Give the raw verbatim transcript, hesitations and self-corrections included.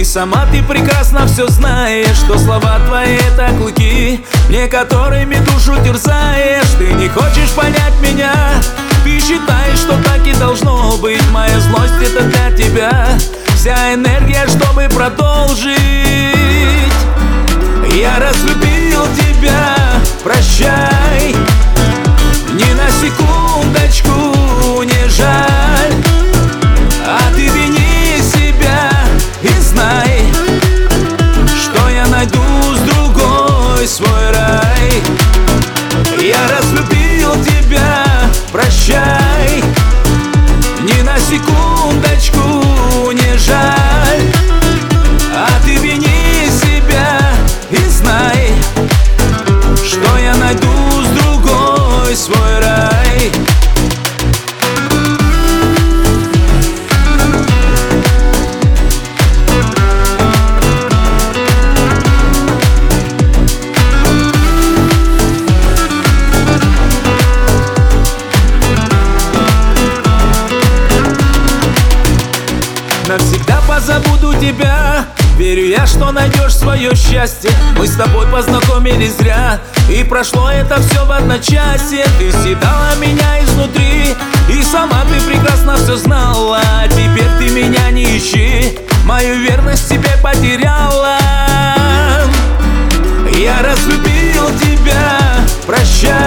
И сама ты прекрасно все знаешь, что слова твои — это клыки, мне которыми душу терзаешь. Ты не хочешь понять меня, ты считаешь, что так и должно быть. Моя злость — это для тебя вся энергия, чтобы продолжить. Я разлюбил тебя, прощай, ни на секундочку не жаль. А ты вини себя и знай, что я найду с другой свой рай. Я разлюбил тебя, прощай, ни на секундочку не жаль. А ты вини себя и знай, что я найду с другой свой рай. Навсегда позабуду тебя, верю я, что найдешь свое счастье. Мы с тобой познакомились зря, и прошло это все в одночасье. Ты съедала меня изнутри, и сама ты прекрасно все знала. Теперь ты меня не ищи, мою верность тебе потеряла. Я разлюбил тебя, прощай,